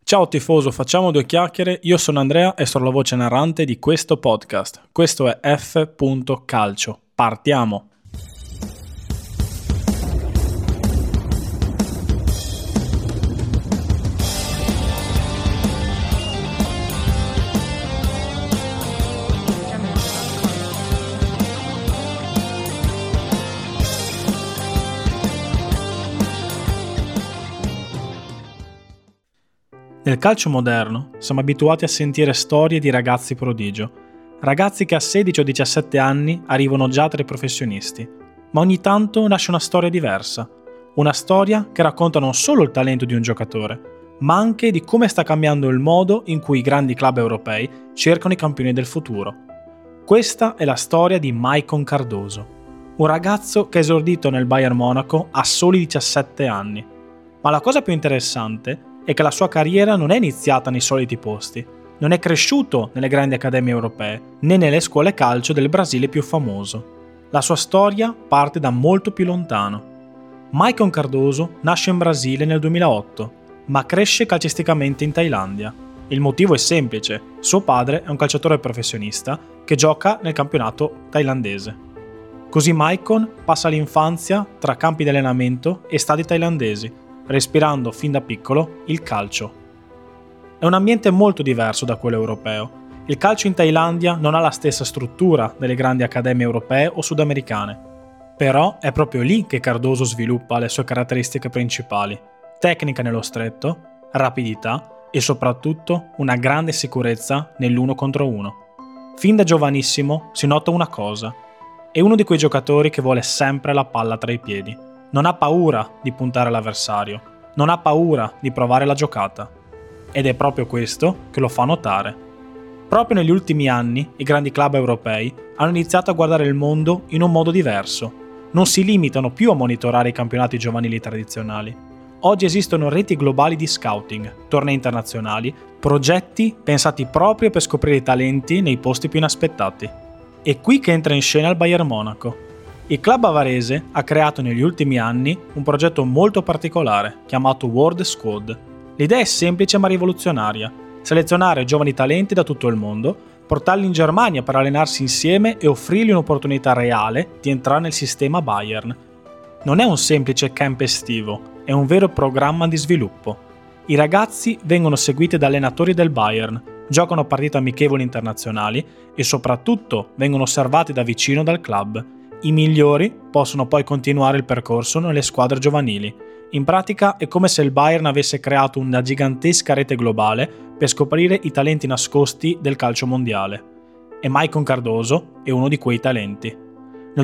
Ciao tifoso, facciamo due chiacchiere, io sono Andrea e sono la voce narrante di questo podcast. Questo è F. Calcio. Partiamo! Nel calcio moderno siamo abituati a sentire storie di ragazzi prodigio, ragazzi che a 16 o 17 anni arrivano già tra i professionisti, ma ogni tanto nasce una storia diversa, una storia che racconta non solo il talento di un giocatore, ma anche di come sta cambiando il modo in cui i grandi club europei cercano i campioni del futuro. Questa è la storia di Maicon Cardoso, un ragazzo che è esordito nel Bayern Monaco a soli 17 anni. Ma la cosa più interessante è che la sua carriera non è iniziata nei soliti posti, non è cresciuto nelle grandi accademie europee, né nelle scuole calcio del Brasile più famoso. La sua storia parte da molto più lontano. Maicon Cardoso nasce in Brasile nel 2008, ma cresce calcisticamente in Thailandia. Il motivo è semplice, suo padre è un calciatore professionista che gioca nel campionato thailandese. Così Maicon passa l'infanzia tra campi di allenamento e stadi thailandesi, respirando fin da piccolo il calcio. È un ambiente molto diverso da quello europeo. Il calcio in Thailandia non ha la stessa struttura delle grandi accademie europee o sudamericane. Però è proprio lì che Cardoso sviluppa le sue caratteristiche principali: tecnica nello stretto, rapidità e soprattutto una grande sicurezza nell'uno contro uno. Fin da giovanissimo si nota una cosa: è uno di quei giocatori che vuole sempre la palla tra i piedi. Non ha paura di puntare all'avversario, non ha paura di provare la giocata. Ed è proprio questo che lo fa notare. Proprio negli ultimi anni i grandi club europei hanno iniziato a guardare il mondo in un modo diverso. Non si limitano più a monitorare i campionati giovanili tradizionali. Oggi esistono reti globali di scouting, tornei internazionali, progetti pensati proprio per scoprire i talenti nei posti più inaspettati. È qui che entra in scena il Bayern Monaco. Il club bavarese ha creato negli ultimi anni un progetto molto particolare, chiamato World Squad. L'idea è semplice ma rivoluzionaria: selezionare giovani talenti da tutto il mondo, portarli in Germania per allenarsi insieme e offrirgli un'opportunità reale di entrare nel sistema Bayern. Non è un semplice camp estivo, è un vero programma di sviluppo. I ragazzi vengono seguiti da allenatori del Bayern, giocano partite amichevoli internazionali e soprattutto vengono osservati da vicino dal club. I migliori possono poi continuare il percorso nelle squadre giovanili. In pratica è come se il Bayern avesse creato una gigantesca rete globale per scoprire i talenti nascosti del calcio mondiale. E Maicon Cardoso è uno di quei talenti. Nel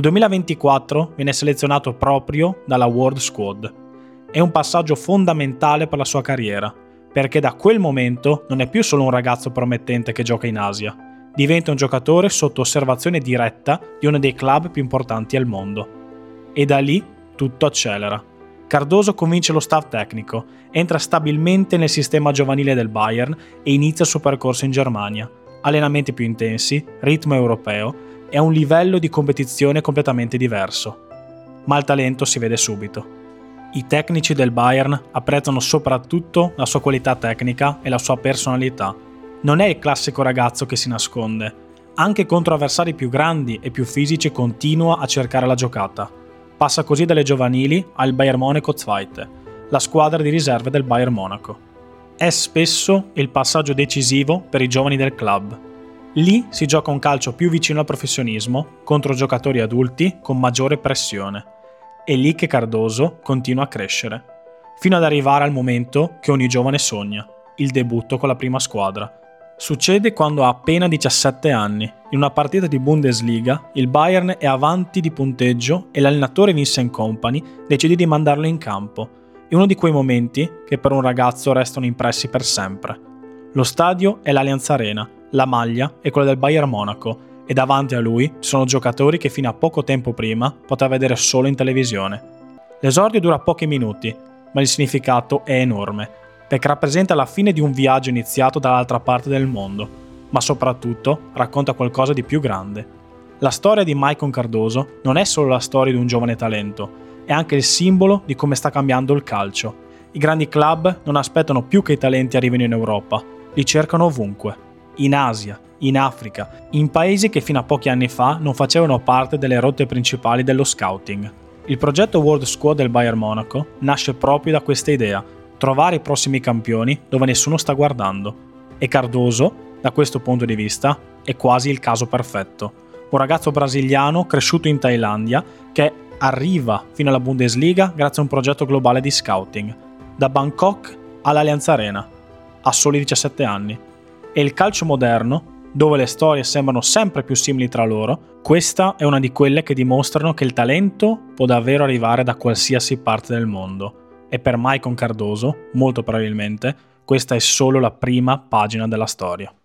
2024 viene selezionato proprio dalla World Squad. È un passaggio fondamentale per la sua carriera, perché da quel momento non è più solo un ragazzo promettente che gioca in Asia. Diventa un giocatore sotto osservazione diretta di uno dei club più importanti al mondo. E da lì tutto accelera. Cardoso convince lo staff tecnico, entra stabilmente nel sistema giovanile del Bayern e inizia il suo percorso in Germania. Allenamenti più intensi, ritmo europeo e a un livello di competizione completamente diverso. Ma il talento si vede subito. I tecnici del Bayern apprezzano soprattutto la sua qualità tecnica e la sua personalità. Non è il classico ragazzo che si nasconde. Anche contro avversari più grandi e più fisici continua a cercare la giocata. Passa così dalle giovanili al Bayern Monaco Zweite, la squadra di riserve del Bayern Monaco. È spesso il passaggio decisivo per i giovani del club. Lì si gioca un calcio più vicino al professionismo, contro giocatori adulti con maggiore pressione. È lì che Cardoso continua a crescere, fino ad arrivare al momento che ogni giovane sogna, il debutto con la prima squadra. Succede quando ha appena 17 anni. In una partita di Bundesliga, il Bayern è avanti di punteggio e l'allenatore Vincent Kompany decide di mandarlo in campo. È uno di quei momenti che per un ragazzo restano impressi per sempre. Lo stadio è l'Allianz Arena, la maglia è quella del Bayern Monaco e davanti a lui ci sono giocatori che fino a poco tempo prima poteva vedere solo in televisione. L'esordio dura pochi minuti, ma il significato è enorme, perché rappresenta la fine di un viaggio iniziato dall'altra parte del mondo, ma soprattutto racconta qualcosa di più grande. La storia di Maicon Cardoso non è solo la storia di un giovane talento, è anche il simbolo di come sta cambiando il calcio. I grandi club non aspettano più che i talenti arrivino in Europa, li cercano ovunque, in Asia, in Africa, in paesi che fino a pochi anni fa non facevano parte delle rotte principali dello scouting. Il progetto World Squad del Bayern Monaco nasce proprio da questa idea, trovare i prossimi campioni dove nessuno sta guardando. E Cardoso, da questo punto di vista, è quasi il caso perfetto. Un ragazzo brasiliano cresciuto in Thailandia che arriva fino alla Bundesliga grazie a un progetto globale di scouting, da Bangkok all'Allianz Arena, a soli 17 anni. E il calcio moderno, dove le storie sembrano sempre più simili tra loro, questa è una di quelle che dimostrano che il talento può davvero arrivare da qualsiasi parte del mondo. E per Maicon Cardoso, molto probabilmente, questa è solo la prima pagina della storia.